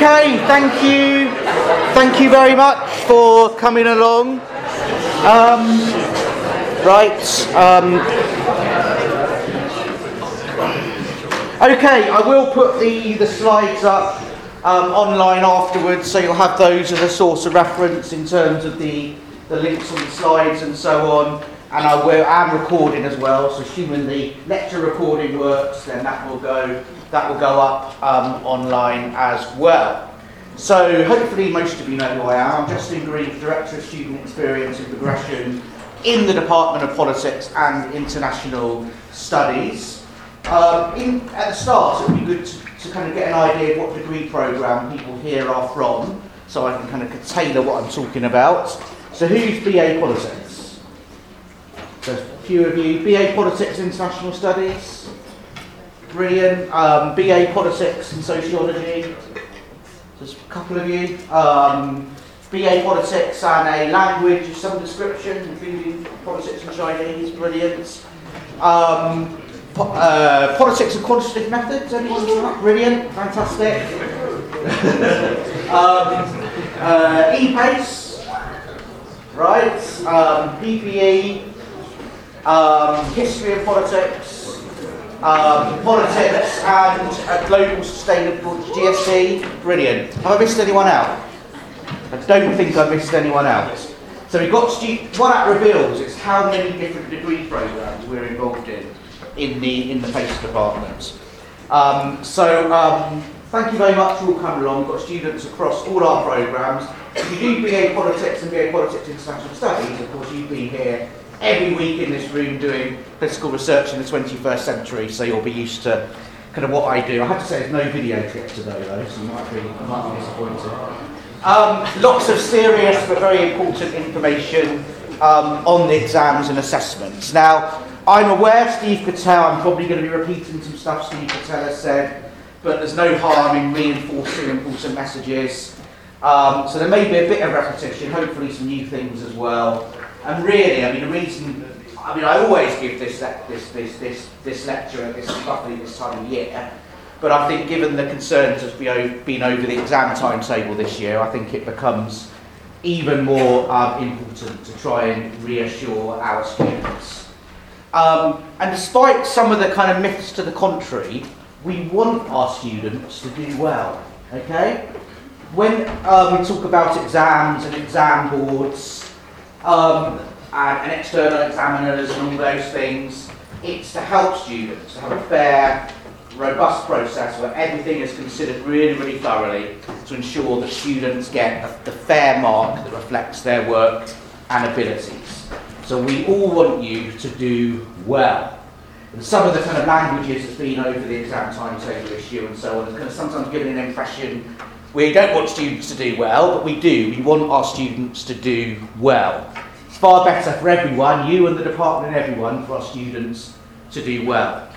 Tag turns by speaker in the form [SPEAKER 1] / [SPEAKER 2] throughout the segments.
[SPEAKER 1] Okay, thank you. Thank you very much for coming along. Okay, I will put the slides up online afterwards, so you'll have those as a source of reference in terms of the links on the slides and so on. And I'm recording as well, so assuming the lecture recording works, then that will go up online as well. So hopefully most of you know who I am. I'm Justin Grieve, Director of Student Experience and Progression in the Department of Politics and International Studies. At the start, it would be good to kind of get an idea of what degree programme people here are from, so I can kind of tailor what I'm talking about. So who's BA Politics? So a few of you. BA Politics International Studies. Brilliant. BA Politics and Sociology. There's a couple of you. BA Politics and a language of some description, including politics and Chinese. Brilliant. Politics and quantitative methods. Anyone do that? Brilliant. Fantastic. E-PACE. Right. PPE. History and politics, politics and global sustainable GSD. Brilliant. Have I missed anyone out? I don't think I've missed anyone out. So we've got what that reveals is how many different degree programmes we're involved in the PACE department. Thank you very much for all coming along. We've got students across all our programmes. If you do BA Politics and BA Politics International Studies, of course you've been here every week in this room doing political research in the 21st century, so you'll be used to kind of what I do. I have to say there's no video clip today though, so you might be disappointed. Lots of serious but very important information on the exams and assessments. Now, I'm aware Steve could tell I'm probably going to be repeating some stuff Steve Patel has said, but there's no harm in reinforcing important messages. So there may be a bit of repetition, hopefully some new things as well. And really, I always give this lecture at roughly this time of year, but I think given the concerns that's been over the exam timetable this year, I think it becomes even more important to try and reassure our students. And despite some of the kind of myths to the contrary, we want our students to do well, okay? When we talk about exams and exam boards, and external examiners and all those things, it's to help students to have a fair, robust process where everything is considered really, really thoroughly to ensure that students get the fair mark that reflects their work and abilities. So we all want you to do well. And some of the kind of languages that's been over the exam timetable issue and so on is kind of sometimes giving an impression we don't want students to do well, but we do. We want our students to do well. It's far better for everyone, you and the department and everyone, for our students to do well.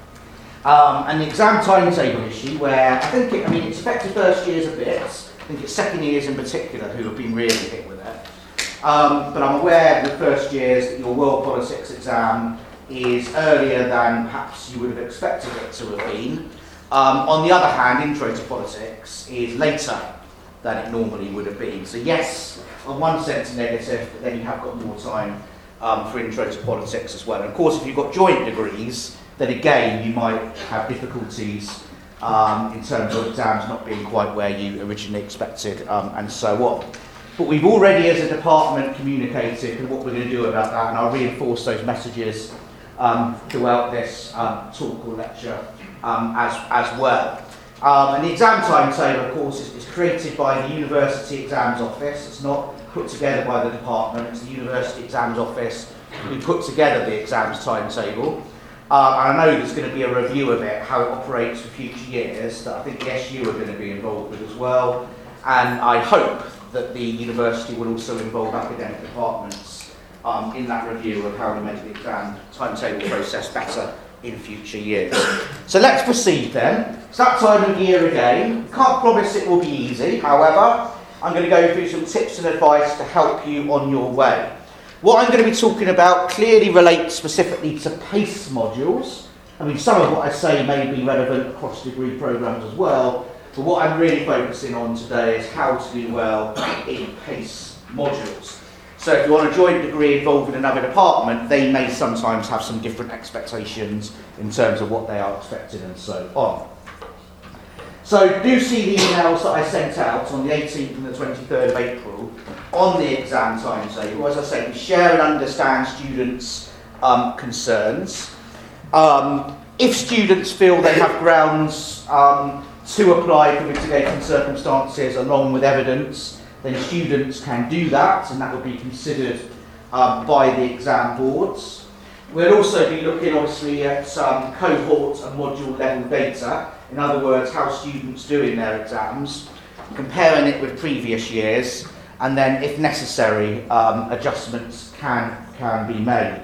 [SPEAKER 1] And the exam timetable issue, where it's affected first years a bit. I think it's second years in particular who have been really hit with it. But I'm aware of the first years that your World Politics exam is earlier than perhaps you would have expected it to have been. On the other hand, Intro to Politics is later than it normally would have been. So yes, on one sense negative, but then you have got more time for Intro to Politics as well. And of course, if you've got joint degrees, then again, you might have difficulties in terms of exams not being quite where you originally expected and so on. But we've already, as a department, communicated what we're going to do about that, and I'll reinforce those messages throughout this talk or lecture as well. And the exam timetable, of course, is created by the University Exams Office. It's not put together by the department, it's the University Exams Office who put together the exams timetable. And I know there's going to be a review of it, how it operates for future years, that I think the SU are going to be involved with as well. And I hope that the university will also involve academic departments in that review of how we make the exam timetable process better in future years. So let's proceed then. It's that time of year again. Can't promise it will be easy, however, I'm going to go through some tips and advice to help you on your way. What I'm going to be talking about clearly relates specifically to PACE modules. Some of what I say may be relevant across degree programmes as well, But what I'm really focusing on today is how to do well in PACE modules. So if you want a joint degree involved in another department, they may sometimes have some different expectations in terms of what they are expected and so on. So do see the emails that I sent out on the 18th and the 23rd of April on the exam timetable. As I say, we share and understand students' concerns. If students feel they have grounds to apply for mitigating circumstances along with evidence, then students can do that, and that will be considered by the exam boards. We'll also be looking obviously at cohort and module level data, in other words, how students do in their exams, comparing it with previous years, and then if necessary, adjustments can be made.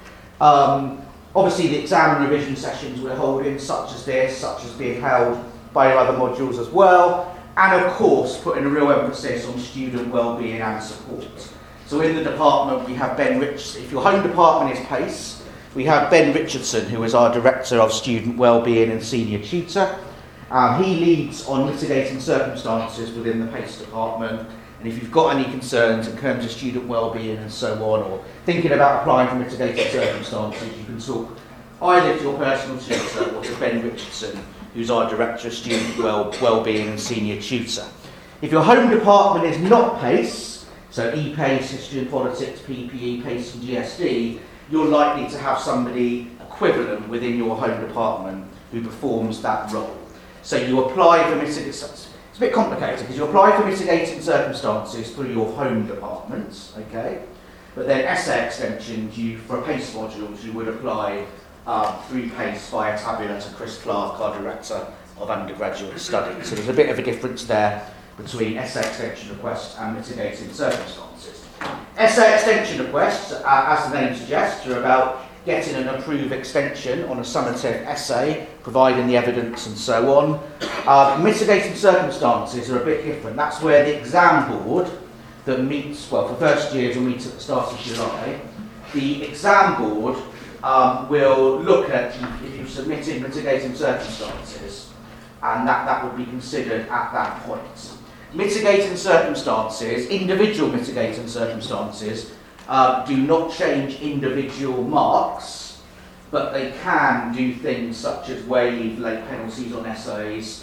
[SPEAKER 1] Obviously the exam and revision sessions we're holding, such as this, such as being held by other modules as well, and of course putting a real emphasis on student wellbeing and support. So in the department we have Ben Rich. If your home department is PACE, we have Ben Richardson, who is our Director of Student Wellbeing and Senior Tutor. He leads on mitigating circumstances within the PACE department, and if you've got any concerns in terms of student wellbeing and so on, or thinking about applying for mitigating circumstances, you can talk either to your personal tutor or to Ben Richardson, who's our Director of Student Wellbeing and Senior Tutor. If your home department is not PACE, so ePACE, History and Politics, PPE, PACE and GSD, you're likely to have somebody equivalent within your home department who performs that role. So you apply for mitigating, it's a bit complicated because you apply for mitigating circumstances through your home department, okay? But then essay extensions, for PACE modules, you would apply through PACE via Tabula to Chris Clark, our Director of Undergraduate Studies. So there's a bit of a difference there between essay extension requests and mitigating circumstances. Essay extension requests, as the name suggests, are about getting an approved extension on a summative essay, providing the evidence and so on. Mitigating circumstances are a bit different. That's where the exam board that meets, well, for first years will meet at the start of July. The exam board will look at if you've submitted mitigating circumstances, and that would be considered at that point. Mitigating circumstances, individual mitigating circumstances, do not change individual marks, but they can do things such as waive late penalties on essays.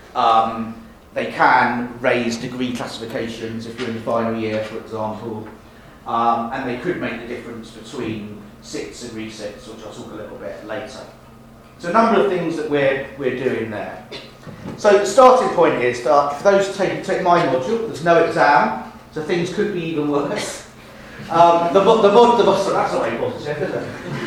[SPEAKER 1] They can raise degree classifications if you're in the final year, for example, and they could make the difference between sits and resits, which I'll talk a little bit later. So a number of things that we're doing there. So the starting point is, for those who take my module, there's no exam, so things could be even worse. So that's not very positive, is it?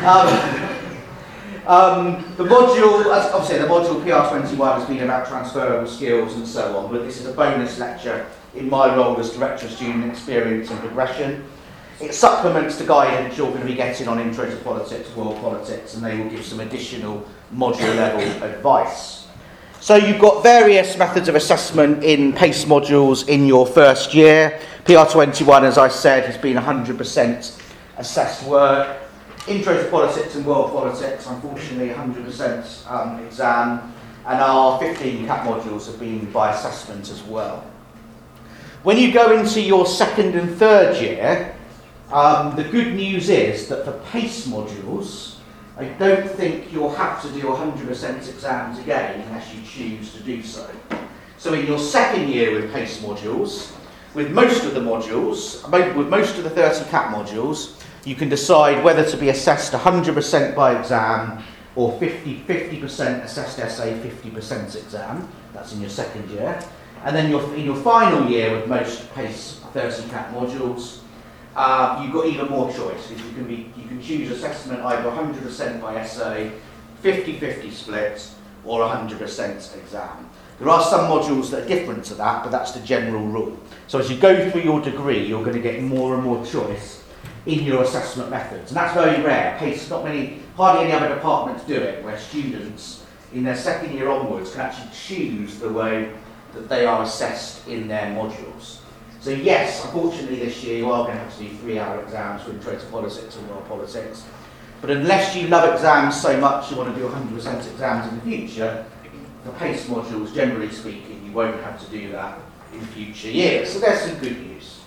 [SPEAKER 1] The module, obviously the module PR21 has been about transferable skills and so on, but this is a bonus lecture in my role as Director of Student Experience and Progression. It supplements the guidance you're going to be getting on Intro to Politics, World Politics, and they will give some additional module level advice. So you've got various methods of assessment in PACE modules in your first year. PR21, as I said, has been 100% assessed work. Intro to Politics and World Politics, unfortunately, 100% exam. And our 15 CAP modules have been by assessment as well. When you go into your second and third year, the good news is that for PACE modules, I don't think you'll have to do 100% exams again unless you choose to do so. So in your second year with PACE modules, with most of the modules, with most of the 30 CAP modules, you can decide whether to be assessed 100% by exam or 50% assessed essay, 50% exam. That's in your second year. And then in your final year with most PACE 30 CAP modules, you've got even more choice. You can choose assessment either 100% by essay, 50-50 split, or 100% exam. There are some modules that are different to that, but that's the general rule. So as you go through your degree, you're going to get more and more choice in your assessment methods. And that's very rare. PACE, hardly any other departments do it, where students in their second year onwards can actually choose the way that they are assessed in their modules. So yes, unfortunately this year you are going to have to do 3-hour exams for Intro to Politics and World Politics. But unless you love exams so much you want to do 100% exams in the future, the PACE modules, generally speaking, you won't have to do that in future years. So there's some good news.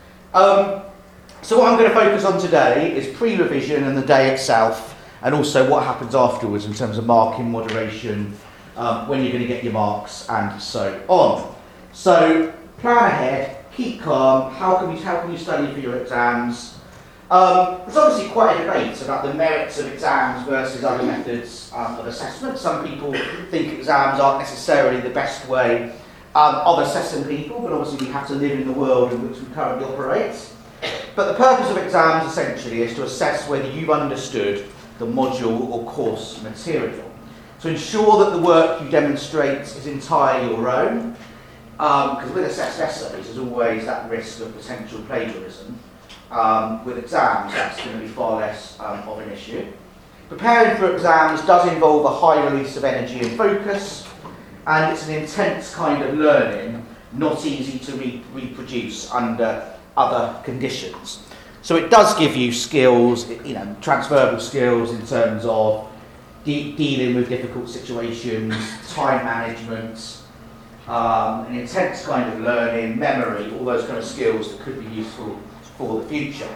[SPEAKER 1] So what I'm going to focus on today is pre-revision and the day itself, and also what happens afterwards in terms of marking, moderation, when you're going to get your marks, and so on. So plan ahead, keep calm. How can you study for your exams? There's obviously quite a debate about the merits of exams versus other methods of assessment. Some people think exams aren't necessarily the best way of assessing people, but obviously we have to live in the world in which we currently operate. But the purpose of exams essentially is to assess whether you've understood the module or course material. To ensure that the work you demonstrate is entirely your own, because with assessed essays there's always that risk of potential plagiarism. With exams, that's going to be far less of an issue. Preparing for exams does involve a high release of energy and focus, and it's an intense kind of learning, not easy to reproduce under other conditions. So it does give you skills, transferable skills in terms of dealing with difficult situations, time management, an intense kind of learning, memory, all those kind of skills that could be useful for the future.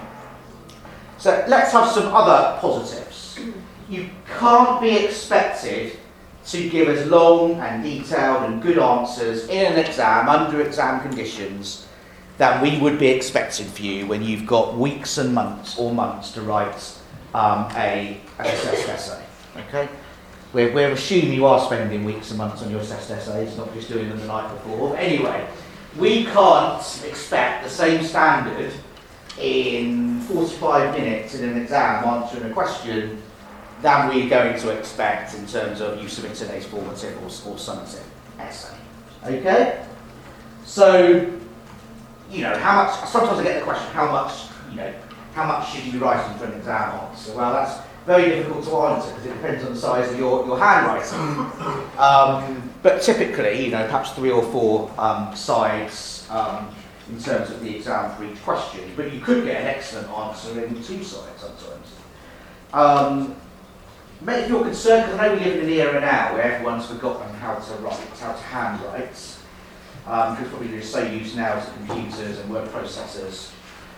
[SPEAKER 1] So let's have some other positives. You can't be expected to give as long and detailed and good answers in an exam, under exam conditions, that we would be expecting for you when you've got weeks and months to write an assessed essay. Okay? We're assuming you are spending weeks and months on your assessed essays, not just doing them the night before. But anyway, we can't expect the same standard in 45 minutes in an exam answering a question than we're going to expect in terms of you submitting a formative or summative essay. Okay? So, how much, sometimes I get the question, how much should you be writing for an exam answer? Well, that's very difficult to answer because it depends on the size of your handwriting. But typically, perhaps 3 or 4 sides in terms of the exam for each question. But you could get an excellent answer in 2 sides sometimes. If you're concerned, because I know we live in an era now where everyone's forgotten how to write, how to handwrite, because probably they're so used now to computers and word processors.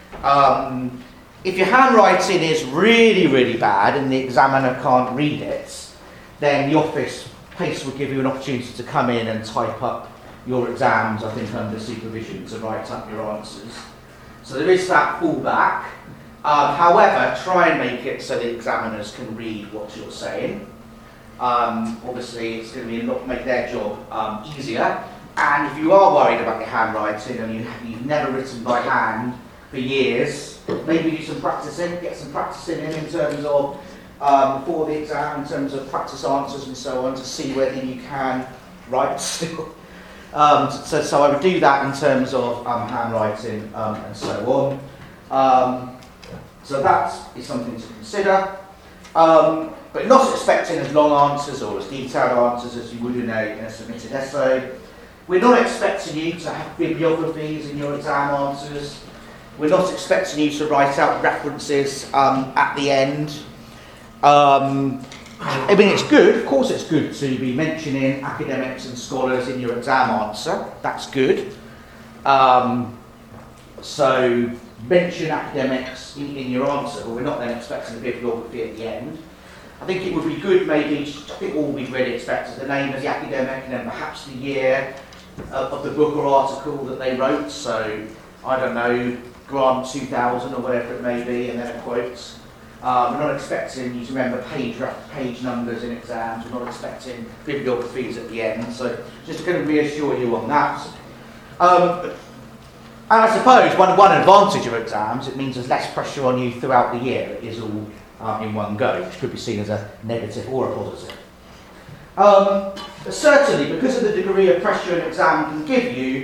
[SPEAKER 1] If your handwriting is really, really bad and the examiner can't read it, then the office PACE will give you an opportunity to come in and type up your exams, I think, under supervision to write up your answers. So there is that fallback. However, try and make it so the examiners can read what you're saying. Obviously, it's going to make their job easier. And if you are worried about your handwriting and you've never written by hand for years, maybe do some practicing, get some practicing in terms of before the exam, in terms of practice answers and so on, to see whether you can write still. So I would do that in terms of handwriting and so on. So that is something to consider. But not expecting as long answers or as detailed answers as you would in a submitted essay. We're not expecting you to have bibliographies in your exam answers. We're not expecting you to write out references at the end. It's good, of course it's good to be mentioning academics and scholars in your exam answer. That's good. So mention academics in your answer, but we're not then expecting a bibliography at the end. I think it would be good maybe, I think all we'd really expect is the name of the academic and then perhaps the year of the book or article that they wrote. So, I don't know, Grant 2000 or whatever it may be, and then a quote. We're not expecting you to remember page numbers in exams. We're not expecting bibliographies at the end. So, just to kind of reassure you on that. And I suppose one advantage of exams, it means there's less pressure on you throughout the year. It is all in one go, which could be seen as a negative or a positive. But certainly, because of the degree of pressure an exam can give you,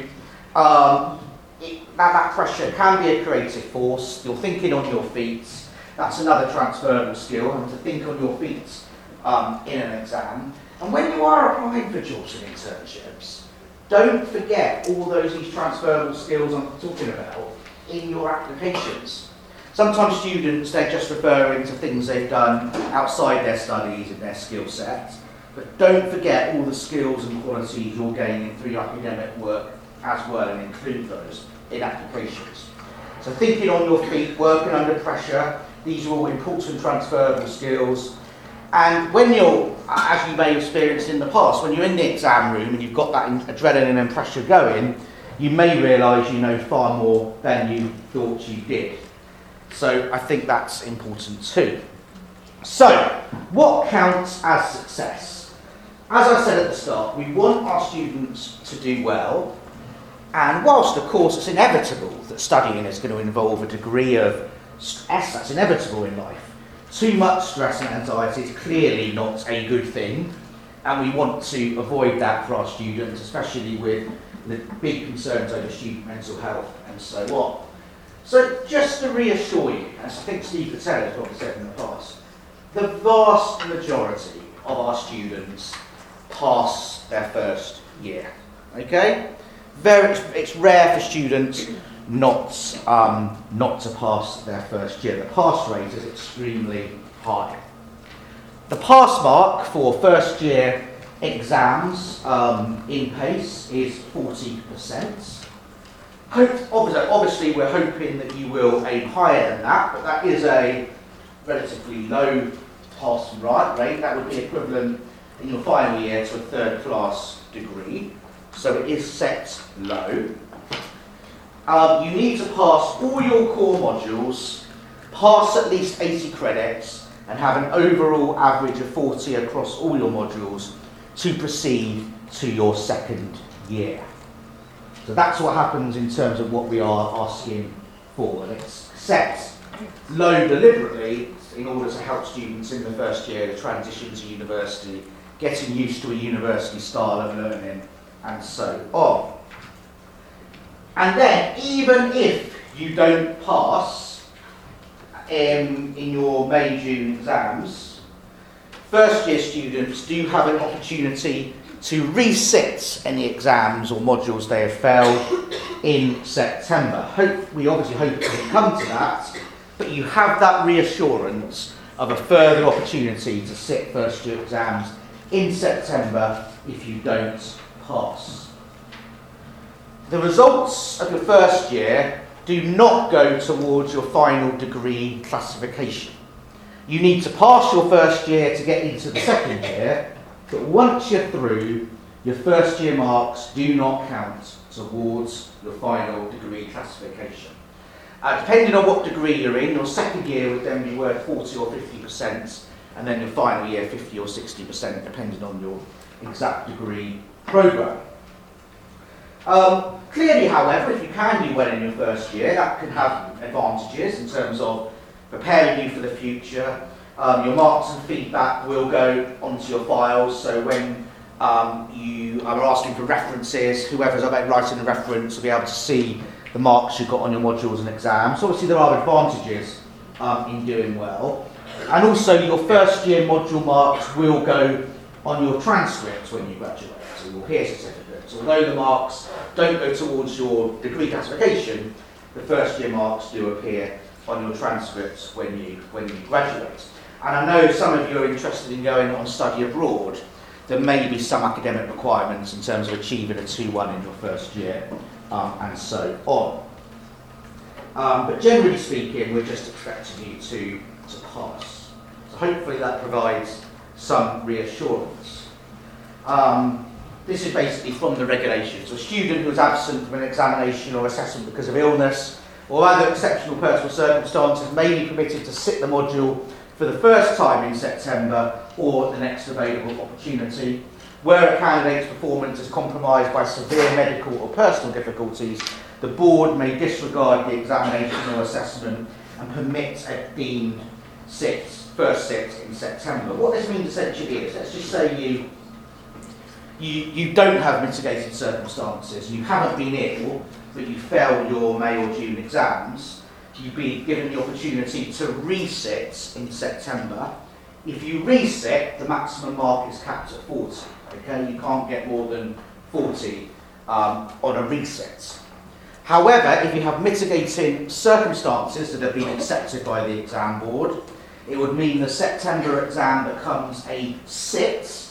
[SPEAKER 1] that pressure can be a creative force. You're thinking on your feet. That's another transferable skill, having to think on your feet in an exam. And when you are applying for jobs and internships, don't forget all these transferable skills I'm talking about in your applications. Sometimes students, they're just referring to things they've done outside their studies and their skill set. But don't forget all the skills and qualities you're gaining through your academic work as well, and include those in applications. So thinking on your feet, working under pressure, these are all important transferable skills. And when you're, as you may have experienced in the past, when you're in the exam room and you've got that adrenaline and pressure going, you may realise you know far more than you thought you did. So I think that's important too. So, what counts as success? As I said at the start, we want our students to do well, and whilst of course it's inevitable that studying is going to involve a degree of stress, that's inevitable in life. Too much stress and anxiety is clearly not a good thing, and we want to avoid that for our students, especially with the big concerns over student mental health and so on. So just to reassure you, as I think Steve Patel has probably said in the past, the vast majority of our students pass their first year. Okay? It's rare for students not to pass their first year. The pass rate is extremely high. The pass mark for first year exams in PACE is 40%. Obviously, we're hoping that you will aim higher than that, but that is a relatively low pass rate. That would be equivalent in your final year to a third class degree. So it is set low. You need to pass all your core modules, pass at least 80 credits, and have an overall average of 40 across all your modules to proceed to your second year. So that's what happens in terms of what we are asking for. And it's set low deliberately in order to help students in the first year to transition to university, getting used to a university style of learning, and so on. And then, even if you don't pass in your May-June exams, first year students do have an opportunity to resit any exams or modules they have failed in September. We obviously hope to come to that, but you have that reassurance of a further opportunity to sit first year exams in September if you don't pass. The results of your first year do not go towards your final degree classification. You need to pass your first year to get into the second year, but once you're through, your first year marks do not count towards your final degree classification. Depending on what degree you're in, your second year would then be worth 40 or 50%, and then your final year 50 or 60%, depending on your exact degree programme. Clearly, however, if you can do well in your first year, that can have advantages in terms of preparing you for the future. Your marks and feedback will go onto your files, so when you are asking for references, whoever's writing the reference will be able to see the marks you've got on your modules and exams. So obviously there are advantages in doing well. And also your first year module marks will go on your transcripts when you graduate, so your peer certificates. Although the marks don't go towards your degree classification, the first year marks do appear on your transcripts when you graduate. And I know some of you are interested in going on study abroad. There may be some academic requirements in terms of achieving a 2-1 in your first year, and so on. But generally speaking, we're just expecting you to pass. So hopefully that provides some reassurance. This is basically from the regulations. A student who is absent from an examination or assessment because of illness or other exceptional personal circumstances may be permitted to sit the module for the first time in September or the next available opportunity. Where a candidate's performance is compromised by severe medical or personal difficulties, the board may disregard the examination or assessment and permit a deemed first sit in September. What this means essentially is, let's just say you don't have mitigated circumstances, you haven't been ill, but you failed your May or June exams, you'd be given the opportunity to resit in September. If you resit, the maximum mark is capped at 40. Okay, you can't get more than 40 on a reset. However, if you have mitigating circumstances that have been accepted by the exam board, it would mean the September exam becomes a sit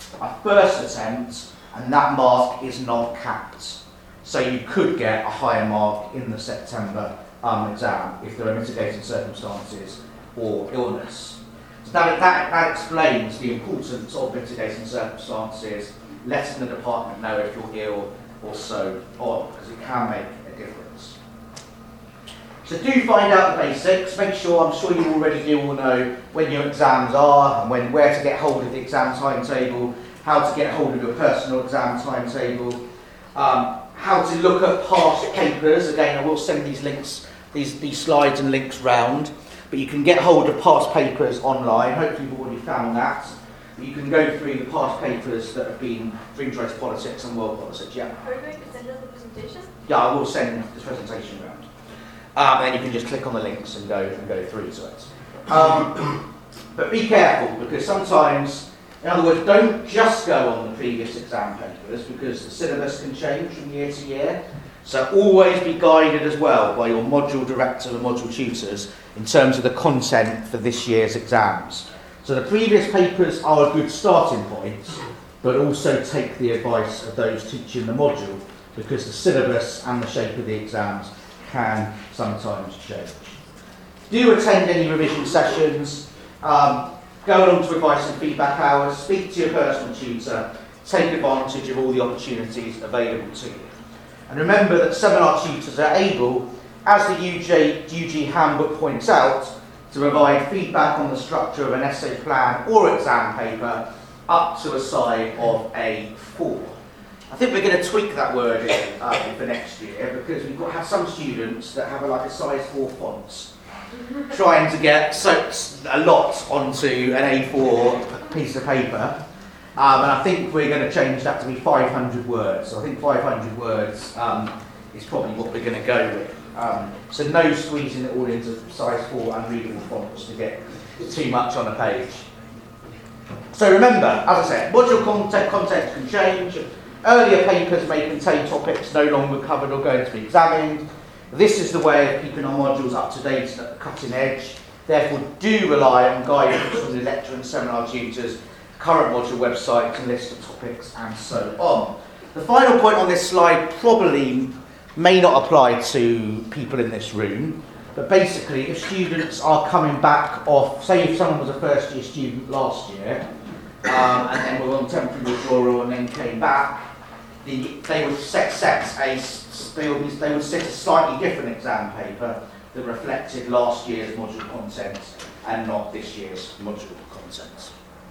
[SPEAKER 1] a first attempt, and that mark is not capped. So you could get a higher mark in the September exam if there are mitigating circumstances or illness. So that explains the importance of mitigating circumstances, letting the department know if you're ill or so on, because it can make a difference. So do find out the basics. Make sure, I'm sure you already do all know when your exams are and where to get hold of the exam timetable, how to get hold of your personal exam timetable, how to look at past papers. Again, I will send these links, these slides and links round, but you can get hold of past papers online. Hopefully you've already found that. You can go through the past papers that have been for interest politics and world politics. Yeah.
[SPEAKER 2] Are you going to send us the presentation?
[SPEAKER 1] Yeah, I will send this presentation around. And then you can just click on the links and go through to it. But be careful, because sometimes, in other words, don't just go on the previous exam papers, because the syllabus can change from year to year. So always be guided as well by your module director and module tutors in terms of the content for this year's exams. So the previous papers are a good starting point, but also take the advice of those teaching the module, because the syllabus and the shape of the exams can sometimes change. Do attend any revision sessions, go along to advice and feedback hours, speak to your personal tutor, take advantage of all the opportunities available to you. And remember that seminar tutors are able, as the UG handbook points out, to provide feedback on the structure of an essay plan or exam paper up to a size of a 4. I think we're going to tweak that word for next year, because we've got to have some students that have a size 4 fonts, trying to get a lot onto an A4 piece of paper. And I think we're going to change that to be 500 words. So I think 500 words is probably what we're going to go with. So no squeezing it all into size 4 unreadable fonts to get too much on a page. So remember, as I said, module content can change. Earlier papers may contain topics no longer covered or going to be examined. This is the way of keeping our modules up to date and at the cutting edge. Therefore, do rely on guidance from the lecturer and seminar tutors, current module website, and list of topics, and so on. The final point on this slide probably may not apply to people in this room, but basically, if students are coming back off, say if someone was a first year student last year, and then were on temporary withdrawal and then came back, they would set a slightly different exam paper that reflected last year's module content and not this year's module content.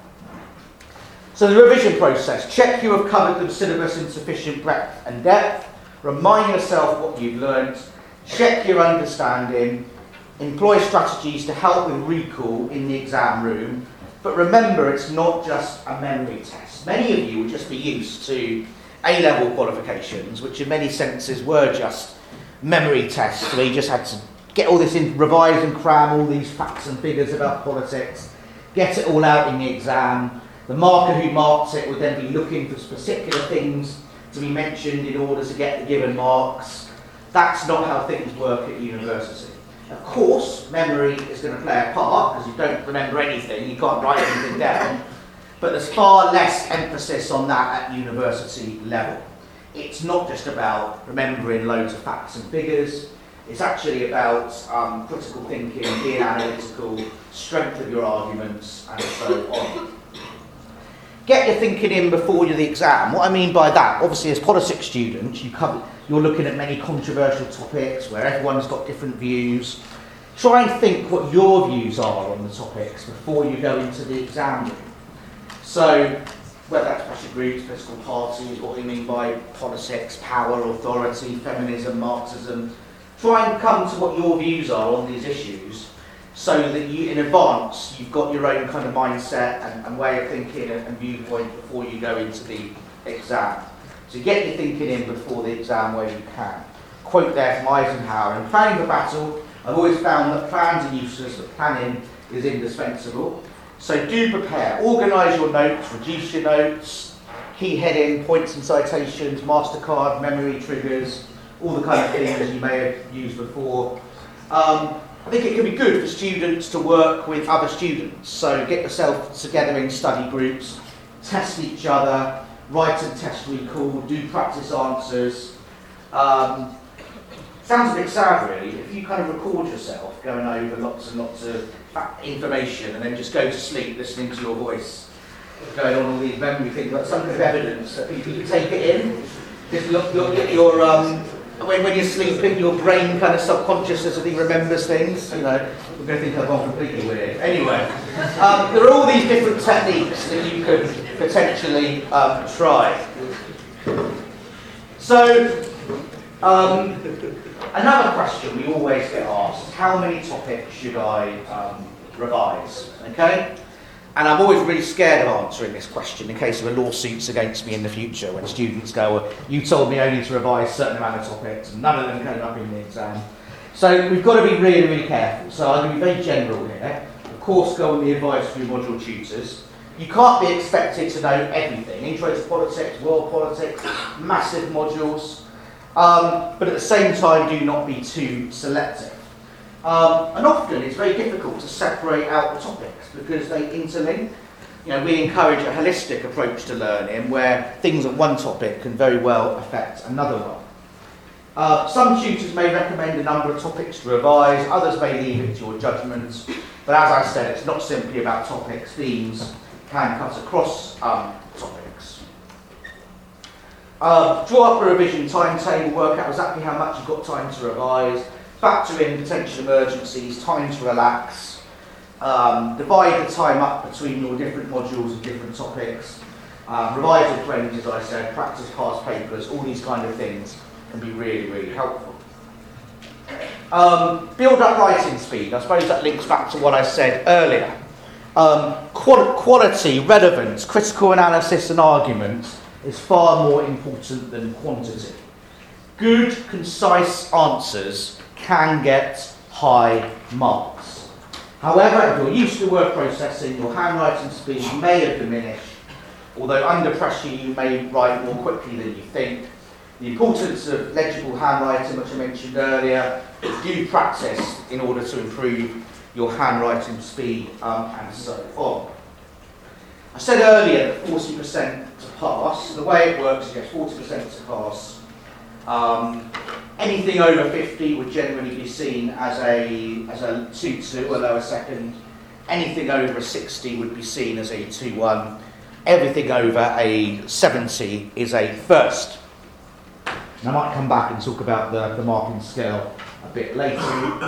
[SPEAKER 1] So the revision process: check you have covered the syllabus in sufficient breadth and depth, remind yourself what you've learned, check your understanding, employ strategies to help with recall in the exam room. But remember, it's not just a memory test. Many of you will just be used to A-level qualifications, which in many senses were just memory tests, where you just had to get all this in, revise and cram all these facts and figures about politics, get it all out in the exam. The marker who marks it would then be looking for particular things to be mentioned in order to get the given marks. That's not how things work at university. Of course, memory is going to play a part, because you don't remember anything, you can't write anything down, but there's far less emphasis on that at university level. It's not just about remembering loads of facts and figures, it's actually about critical thinking, being analytical, strength of your arguments, and so on. Get your thinking in before the exam. What I mean by that, obviously as politics students, you're looking at many controversial topics where everyone's got different views. Try and think what your views are on the topics before you go into the exam room. So, whether that's pressure groups, political parties, what we mean by politics, power, authority, feminism, Marxism, try and come to what your views are on these issues, so that you, in advance, you've got your own kind of mindset and way of thinking and viewpoint before you go into the exam. So get your thinking in before the exam where you can. Quote there from Eisenhower: in planning the battle, I've always found that plans are useless, but planning is indispensable. So do prepare. Organise your notes, reduce your notes, key heading, points and citations, MasterCard, memory triggers, all the kind of things you may have used before. I think it can be good for students to work with other students. So get yourself together in study groups, test each other, write and test recall, do practice answers. Sounds a bit sad really, if you kind of record yourself going over lots and lots of information and then just go to sleep listening to your voice going on all these memory things, like some kind of evidence that you can take it in. Just look at your, when you're sleeping, your brain kind of subconsciously remembers things, you know. We're going to think I've gone completely weird. Anyway, there are all these different techniques that you could potentially try. So, another question we always get asked, how many topics should I revise? Okay? And I'm always really scared of answering this question in case of a lawsuits against me in the future when students go, well, you told me only to revise a certain amount of topics and none of them came up in the exam. So we've got to be really, really careful. So I'm going to be very general here. Of course, go on the advice through module tutors. You can't be expected to know everything. Intro to politics, world politics, massive modules. But at the same time, do not be too selective. And often it's very difficult to separate out the topics because they interlink. You know, we encourage a holistic approach to learning where things on one topic can very well affect another one. Some tutors may recommend a number of topics to revise, others may leave it to your judgment. But as I said, it's not simply about topics, themes can cut across topics. Draw up a revision timetable, work out exactly how much you've got time to revise, factor in potential emergencies, time to relax, divide the time up between your different modules and different topics, revise at range, as I said, practice past papers, all these kind of things can be really, really helpful. Build up writing speed. I suppose that links back to what I said earlier. Quality, relevance, critical analysis and argument is far more important than quantity. Good, concise answers can get high marks. However, if you're used to word processing, your handwriting speed may have diminished, although under pressure you may write more quickly than you think. The importance of legible handwriting, which I mentioned earlier, do practice in order to improve your handwriting speed and so on. I said earlier that 40% to pass. The way it works is yes, 40% to pass. Anything over 50 would generally be seen as a 2-2, a lower second. Anything over a 60 would be seen as a 2-1. Everything over a 70 is a first. And I might come back and talk about the marking scale a bit later.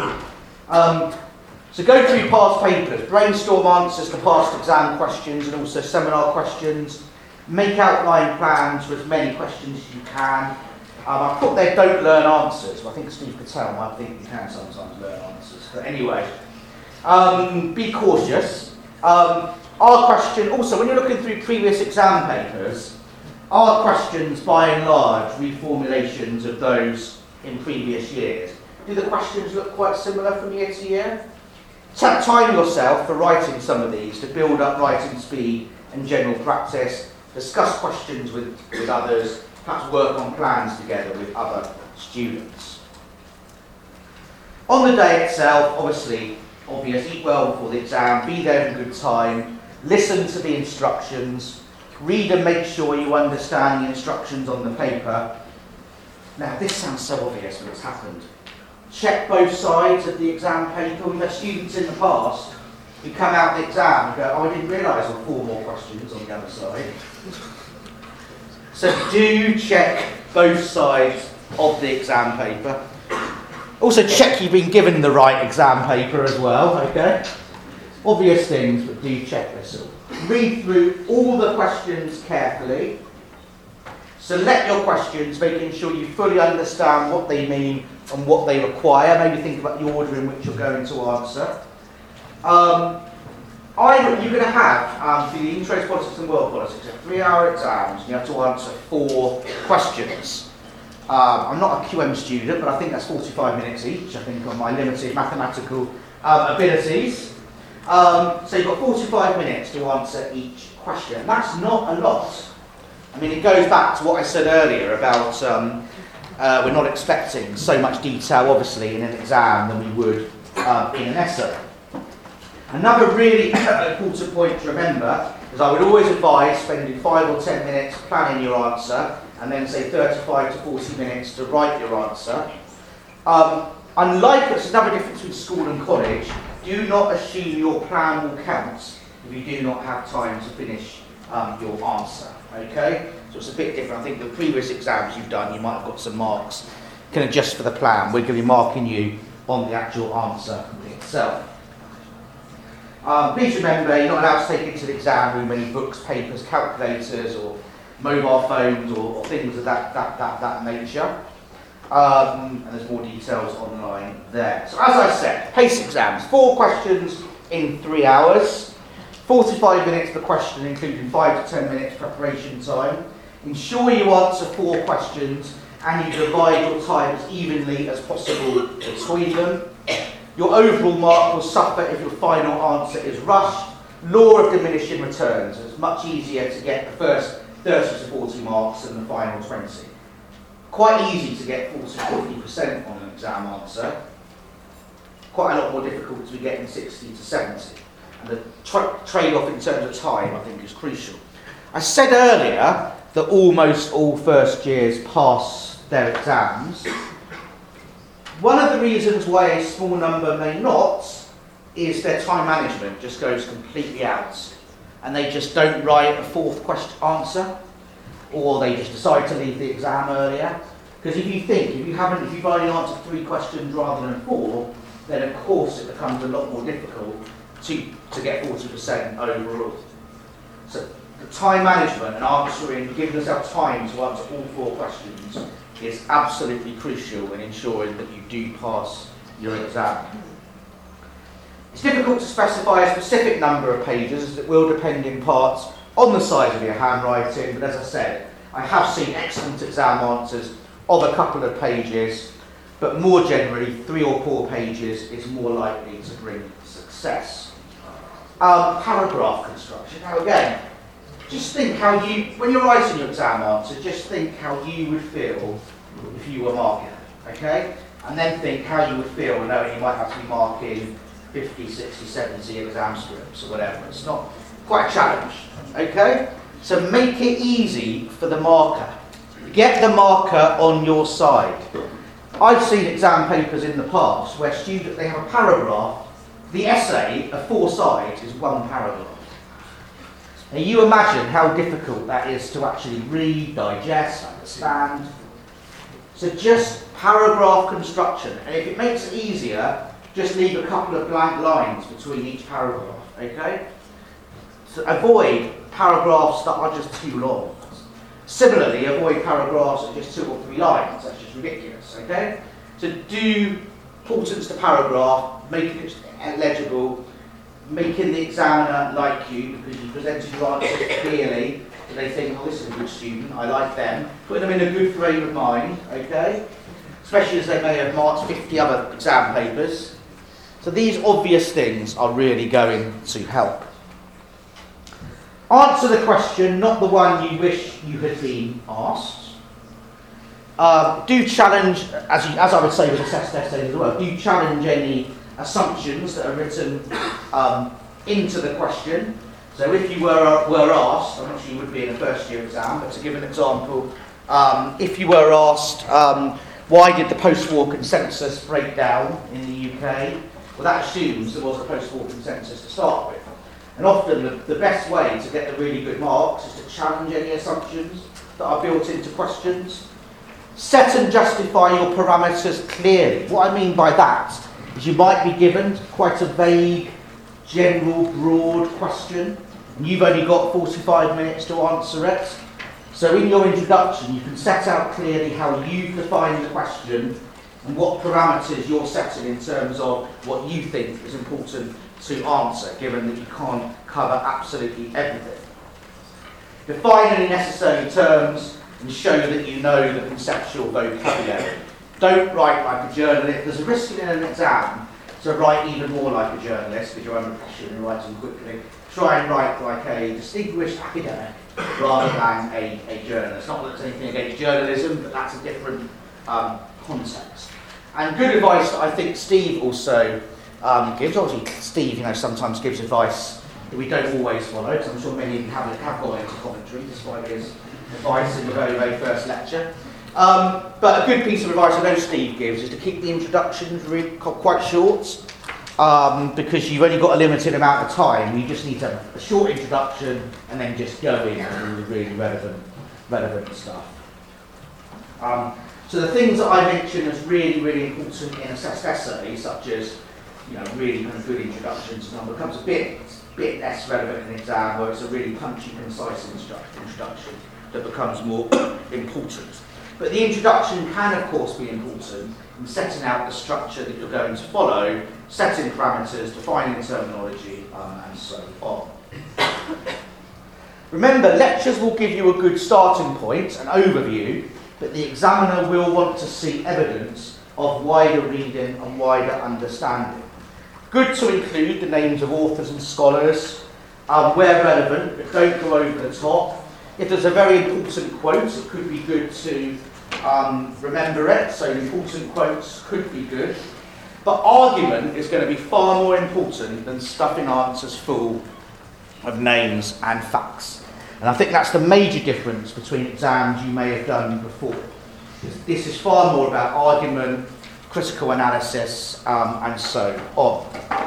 [SPEAKER 1] So go through past papers, brainstorm answers to past exam questions and also seminar questions. Make outline plans for as many questions as you can. I put there don't learn answers. Well, I think Steve Patel might think you can sometimes learn answers. But anyway, be cautious. Our question, also when you're looking through previous exam papers, are questions by and large reformulations of those in previous years? Do the questions look quite similar from year to year? Time yourself for writing some of these to build up writing speed and general practice. Discuss questions with others, perhaps work on plans together with other students. On the day itself, obvious, eat well before the exam, be there in good time, listen to the instructions, read and make sure you understand the instructions on the paper. Now this sounds so obvious when it's happened. Check both sides of the exam paper. We've had students in the past who come out the exam and go, oh, I didn't realise there were 4 more questions on the other side. So do check both sides of the exam paper. Also check you've been given the right exam paper as well, okay? Obvious things, but do check this all. Read through all the questions carefully. Select your questions, making sure you fully understand what they mean and what they require. Maybe think about the order in which you're going to answer. You're going to have, for the Intro to Politics and World Politics, 3-hour exams, and you have to answer 4 questions. I'm not a QM student, but I think that's 45 minutes each, I think, on my limited mathematical abilities. So you've got 45 minutes to answer each question. That's not a lot. I mean, it goes back to what I said earlier about we're not expecting so much detail, obviously, in an exam than we would in an essay. Another really important point to remember is I would always advise spending 5 or 10 minutes planning your answer, and then say 35 to 40 minutes to write your answer. Unlike, it's another difference between school and college, do not assume your plan will count if you do not have time to finish your answer, okay? So it's a bit different. I think the previous exams you've done, you might have got some marks, can adjust for the plan. We're going to be marking you on the actual answer itself. Please remember, you're not allowed to take into the exam room any books, papers, calculators, or mobile phones, or things of that nature. And there's more details online there. So as I said, PACE exams, 4 questions in 3 hours, 45 minutes per question, including 5 to 10 minutes preparation time. Ensure you answer 4 questions and you divide your time as evenly as possible between them. Your overall mark will suffer if your final answer is rushed. Law of diminishing returns. It's much easier to get the first 30 to 40 marks than the final 20. Quite easy to get 40 to 50% on an exam answer. Quite a lot more difficult to be getting 60 to 70. And the trade-off in terms of time, I think, is crucial. I said earlier that almost all first years pass their exams. One of the reasons why a small number may not is their time management just goes completely out, and they just don't write a 4th question answer, or they just decide to leave the exam earlier. Because if you've only answered 3 questions rather than 4, then of course it becomes a lot more difficult to get 40% overall. So the time management and answering, giving yourself time to answer all 4 questions is absolutely crucial in ensuring that you do pass your exam. It's difficult to specify a specific number of pages, as it will depend in part on the size of your handwriting, but as I said, I have seen excellent exam answers of a couple of pages, but more generally 3 or 4 pages is more likely to bring success. Paragraph construction. Now again, just think how when you're writing your exam answer, just think how you would feel if you were marking it, okay? And then think how you would feel knowing you might have to be marking 50, 60, 70 exam scripts or whatever. It's not quite a challenge, okay? So make it easy for the marker. Get the marker on your side. I've seen exam papers in the past where they have a paragraph. The essay of 4 sides is 1 paragraph. Now you imagine how difficult that is to actually read, digest, understand. So just paragraph construction, and if it makes it easier, just leave a couple of blank lines between each paragraph, okay? So avoid paragraphs that are just too long. Similarly, avoid paragraphs that are just 2 or 3 lines. That's just ridiculous, okay? So do importance to paragraph, making it legible, making the examiner like you because you presented your answers clearly, so they think, oh, this is a good student, I like them. Put them in a good frame of mind, okay? Especially as they may have marked 50 other exam papers. So these obvious things are really going to help. Answer the question, not the one you wish you had been asked. Do challenge, as I would say with assessed essays as well, do challenge any assumptions that are written into the question. So if you were asked, I'm not sure you would be in a first year exam, but to give an example, if you were asked, why did the post-war consensus break down in the UK? Well, that assumes there was a post-war consensus to start with. And often the best way to get the really good marks is to challenge any assumptions that are built into questions. Set and justify your parameters clearly. What I mean by that is you might be given quite a vague, general, broad question, and you've only got 45 minutes to answer it. So in your introduction, you can set out clearly how you define the question and what parameters you're setting in terms of what you think is important to answer, given that you can't cover absolutely everything. Define any necessary terms and show that you know the conceptual vocabulary. Don't write like a journalist. There's a risk in an exam to write even more like a journalist because you're under pressure and you're writing quickly. Try and write like a distinguished academic rather than a journalist. Not that there's anything against journalism, but that's a different context. And good advice that I think Steve also gives. Obviously, Steve, sometimes gives advice that we don't always follow, because I'm sure many of you have gone into commentary, despite his advice in the very, very first lecture. But a good piece of advice I know Steve gives is to keep the introductions quite short, because you've only got a limited amount of time. You just need to have a short introduction and then just go in and do the really relevant stuff. So the things that I mentioned as really, really important in assessed essays, such as really kind of good introductions, and becomes a bit less relevant in an exam where it's a really punchy, concise introduction that becomes more important. But the introduction can, of course, be important in setting out the structure that you're going to follow, setting parameters, defining terminology, and so on. Remember, lectures will give you a good starting point, an overview, but the examiner will want to see evidence of wider reading and wider understanding. Good to include the names of authors and scholars, where relevant, but don't go over the top. If there's a very important quote, it could be good to remember it, so important quotes could be good. But argument is going to be far more important than stuffing answers full of names and facts. And I think that's the major difference between exams you may have done before. This is far more about argument, critical analysis, and so on.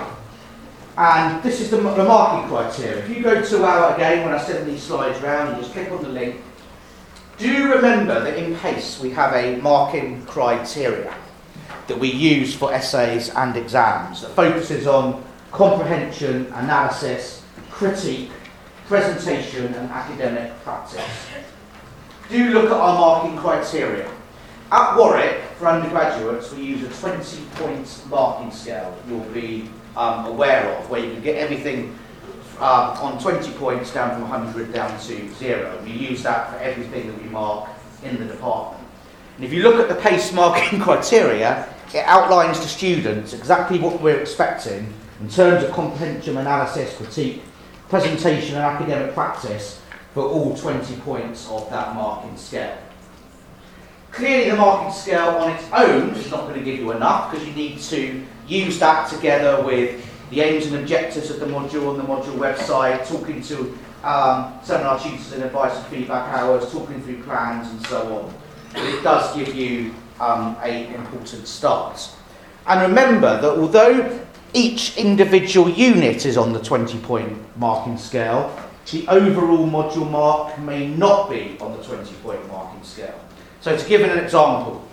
[SPEAKER 1] And this is the marking criteria. If you go to again, when I send these slides around, you just click on the link. Do remember that in PACE we have a marking criteria that we use for essays and exams that focuses on comprehension, analysis, critique, presentation and academic practice. Do look at our marking criteria. At Warwick, for undergraduates, we use a 20-point marking scale you'll be aware of, where you can get everything on 20 points down from 100 down to 0. We use that for everything that we mark in the department. And if you look at the PACE marking criteria, it outlines to students exactly what we're expecting in terms of comprehension, analysis, critique, presentation and academic practice for all 20 points of that marking scale. Clearly the marking scale on its own is not going to give you enough, because you need to use that together with the aims and objectives of the module on the module website, talking to seminar tutors and advice and feedback hours, talking through plans and so on. But it does give you an important start. And remember that although each individual unit is on the 20-point marking scale, the overall module mark may not be on the 20-point marking scale. So to give an example,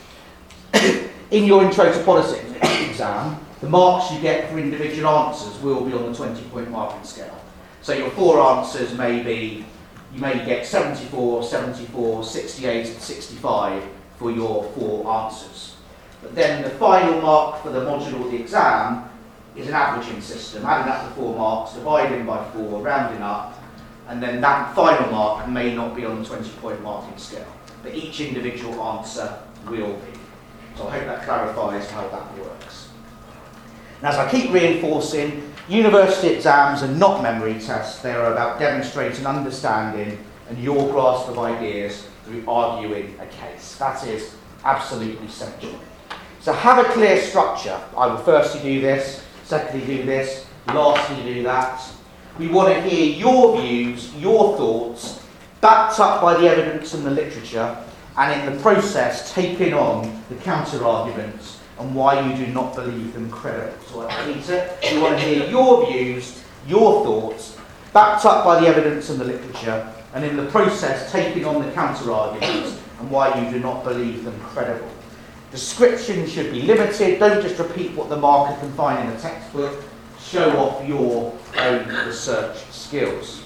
[SPEAKER 1] in your Intro to Politics exam, the marks you get for individual answers will be on the 20-point marking scale. So your 4 answers you may get 74, 74, 68 and 65 for your 4 answers. But then the final mark for the module or the exam is an averaging system, adding up the 4 marks, dividing by 4, rounding up, and then that final mark may not be on the 20-point marking scale, but each individual answer will be. So I hope that clarifies how that works. And as I keep reinforcing, university exams are not memory tests. They are about demonstrating understanding and your grasp of ideas through arguing a case. That is absolutely essential. So have a clear structure. I will firstly do this, secondly do this, lastly do that. We want to hear your views, your thoughts, backed up by the evidence and the literature, and in the process taking on the counter-arguments and why you do not believe them credible. So I repeat it. We want to hear your views, your thoughts, backed up by the evidence and the literature, and in the process taking on the counter-arguments and why you do not believe them credible. Description should be limited. Don't just repeat what the marker can find in a textbook. Show off your own research skills.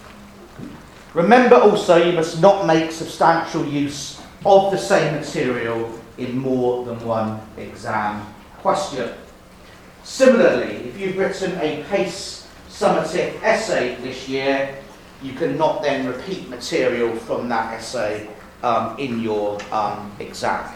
[SPEAKER 1] Remember also, you must not make substantial use of the same material in more than one exam question. Similarly, if you've written a PACE summative essay this year, you cannot then repeat material from that essay in your exam.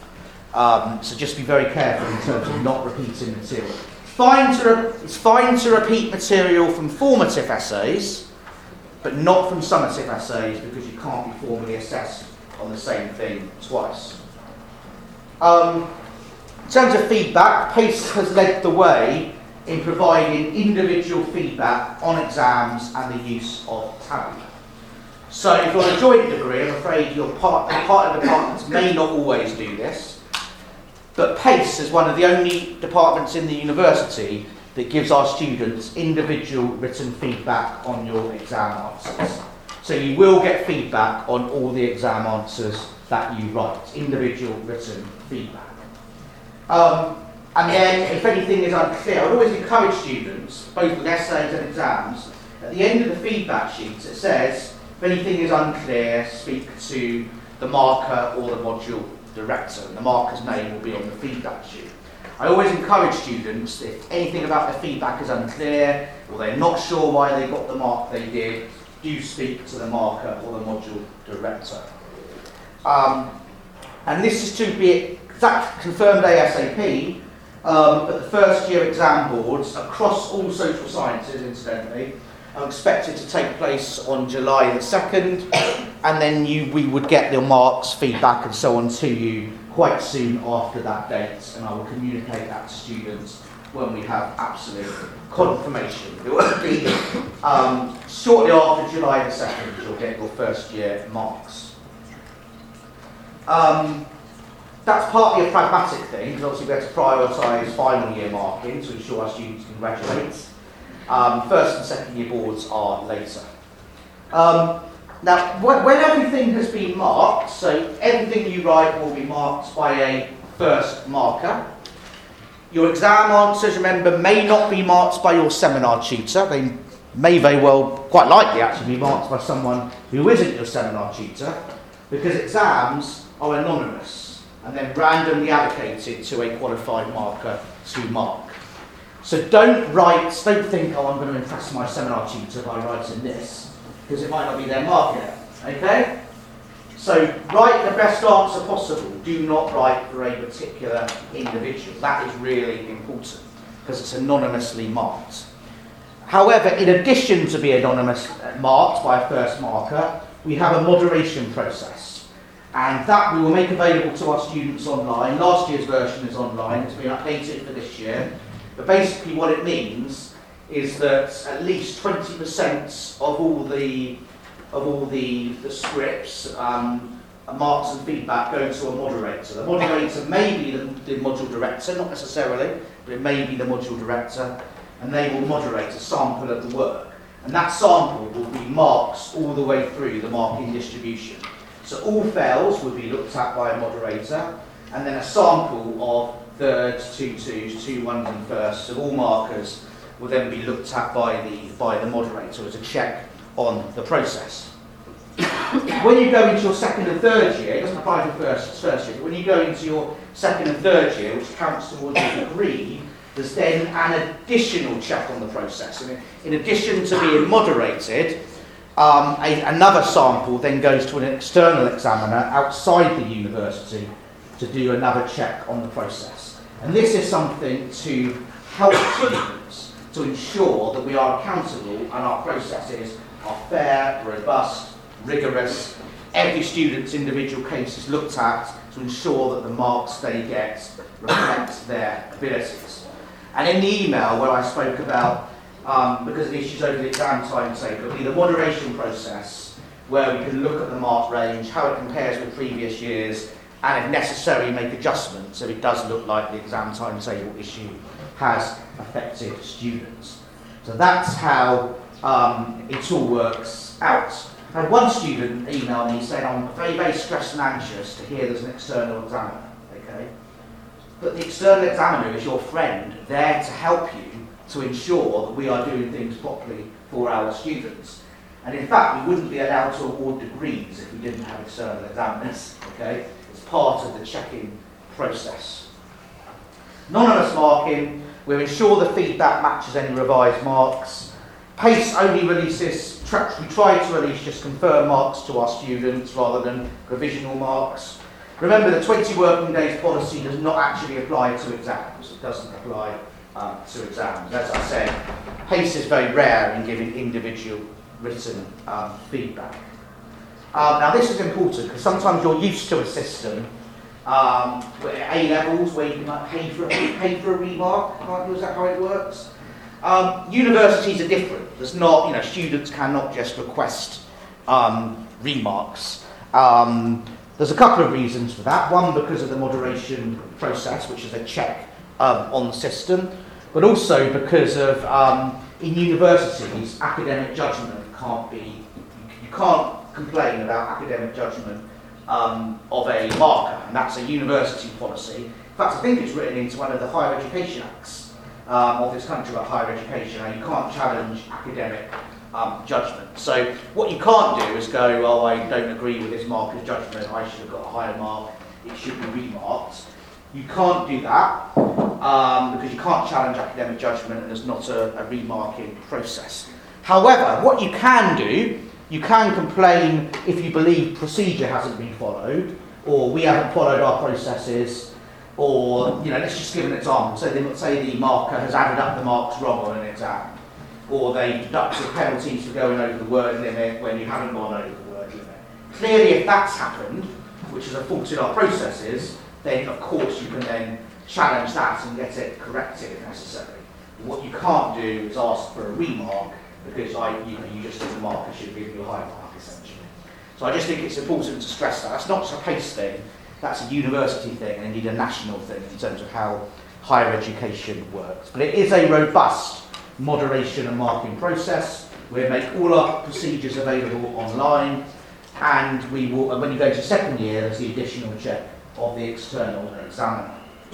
[SPEAKER 1] So just be very careful in terms of not repeating material. It's fine to repeat material from formative essays, but not from summative essays, because you can't be formally assessed on the same thing twice. In terms of feedback, PACE has led the way in providing individual feedback on exams and the use of Tabula. So if you're on a joint degree, I'm afraid your part of departments may not always do this, but PACE is one of the only departments in the university that gives our students individual written feedback on your exam answers. So you will get feedback on all the exam answers that you write, individual written feedback. And then, if anything is unclear, I would always encourage students, both with essays and exams, at the end of the feedback sheets it says, if anything is unclear, speak to the marker or the module director, and the marker's name will be on the feedback sheet. I always encourage students, if anything about their feedback is unclear, or they're not sure why they got the mark they did, do speak to the marker or the module director. And this is to be confirmed ASAP, but the first year exam boards across all social sciences, incidentally, are expected to take place on July the 2nd, and then we would get the marks, feedback and so on to you quite soon after that date, and I will communicate that to students when we have absolute confirmation. It will be shortly after July the 2nd you'll get your first year marks. That's partly a pragmatic thing, because obviously we have to prioritise final year marking to ensure our students can graduate. First and second year boards are later. Now, when everything has been marked, so everything you write will be marked by a first marker. Your exam answers, remember, may not be marked by your seminar tutor. They may very well, quite likely actually, be marked by someone who isn't your seminar tutor, because exams are anonymous and then randomly allocated to a qualified marker to mark. So don't think, oh, I'm going to impress my seminar tutor by writing this, because it might not be their marker, okay? So write the best answer possible. Do not write for a particular individual. That is really important, because it's anonymously marked. However, in addition to being marked by a first marker, we have a moderation process. And that we will make available to our students online. Last year's version is online. It's been updated for this year. But basically what it means is that at least 20% of all the scripts, marks and feedback go to a moderator. The moderator may be the module director, not necessarily, but it may be the module director, and they will moderate a sample of the work. And that sample will be marks all the way through the marking distribution. So all fails would be looked at by a moderator, and then a sample of thirds, 2 2s, 2 1s and firsts of all markers will then be looked at by the moderator as a check on the process. When you go into your second and third year, it doesn't apply for first year, but when you go into your second and third year, which counts towards your degree, there's then an additional check on the process. And in addition to being moderated, another sample then goes to an external examiner outside the university to do another check on the process. And this is something to help students to ensure that we are accountable and our processes are fair, robust, rigorous. Every student's individual case is looked at to ensure that the marks they get reflect their abilities. And in the email where I spoke about, because of the issues over the exam timetable, it'll be the moderation process where we can look at the mark range, how it compares with previous years, and if necessary make adjustments if it does look like the exam timetable issue has affected students. So that's how it all works out. I had one student email me saying, I'm very, very stressed and anxious to hear there's an external examiner, okay? But the external examiner is your friend, there to help you to ensure that we are doing things properly for our students. And in fact, we wouldn't be allowed to award degrees if we didn't have external examiners, okay? It's part of the checking process. Anonymous marking, we'll ensure the feedback matches any revised marks. PACE only releases, we try to release just confirmed marks to our students rather than provisional marks. Remember, the 20 working days policy does not actually apply to exams. It doesn't apply to exams. As I said, PACE is very rare in giving individual written feedback. Now this is important because sometimes you're used to a system where A-levels where you can pay for a remark, is that how it works? Universities are different. There's not, students cannot just request remarks. There's a couple of reasons for that. One, because of the moderation process, which is a check on the system, but also because of, in universities, academic judgment can't be, you can't complain about academic judgment of a marker, and that's a university policy. In fact, I think it's written into one of the Higher Education Acts of this country about higher education, and you can't challenge academic judgment. So what you can't do is go, oh, I don't agree with this marker's judgment, I should have got a higher mark, it should be remarked. You can't do that because you can't challenge academic judgment and there's not a remarking process. However, what you can do, you can complain if you believe procedure hasn't been followed, or we haven't followed our processes, or, let's just give an example. So let's say the marker has added up the marks wrong on an exam, or they deducted penalties for going over the word limit when you haven't gone over the word limit. Clearly, if that's happened, which is a fault in our processes, then of course you can then challenge that and get it corrected if necessary. What you can't do is ask for a remark because you just think the marker should give you a higher mark, essentially. So I just think it's important to stress that. That's not just a PACE thing, that's a university thing and indeed a national thing in terms of how higher education works. But it is a robust moderation and marking process. We make all our procedures available online, and we will, when you go to second year, there's the additional check of the external examiner.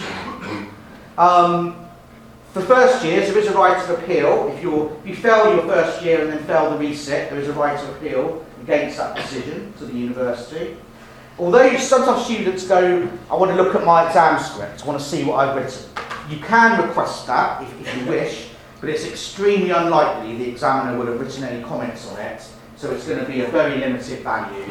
[SPEAKER 1] For first years, there is a right of appeal. If you fail your first year and then fail the resit, there is a right of appeal against that decision to the university. Although sometimes students go, I want to look at my exam script, I want to see what I've written. You can request that if you wish, but it's extremely unlikely the examiner would have written any comments on it, so it's going to be a very limited value,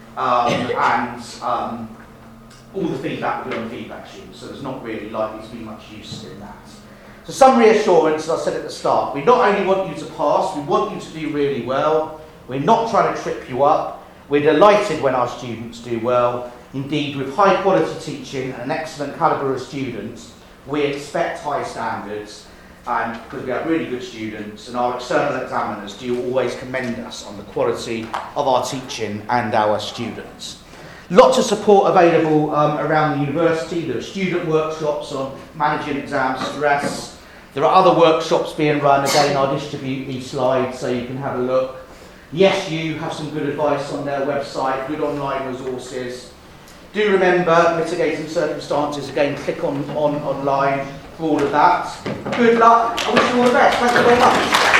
[SPEAKER 1] and all the feedback will be on the feedback sheet, so there's not really likely to be much use in that. So some reassurance, as I said at the start, we not only want you to pass, we want you to do really well. We're not trying to trip you up. We're delighted when our students do well. Indeed, with high quality teaching and an excellent calibre of students, we expect high standards, and because we have really good students, and our external examiners do always commend us on the quality of our teaching and our students. Lots of support available around the university. There are student workshops on managing exam stress. There are other workshops being run. Again, I'll distribute these slides so you can have a look. Yes, you have some good advice on their website, good online resources. Do remember mitigating circumstances. Again, click on online for all of that. Good luck. I wish you all the best. Thank you very much.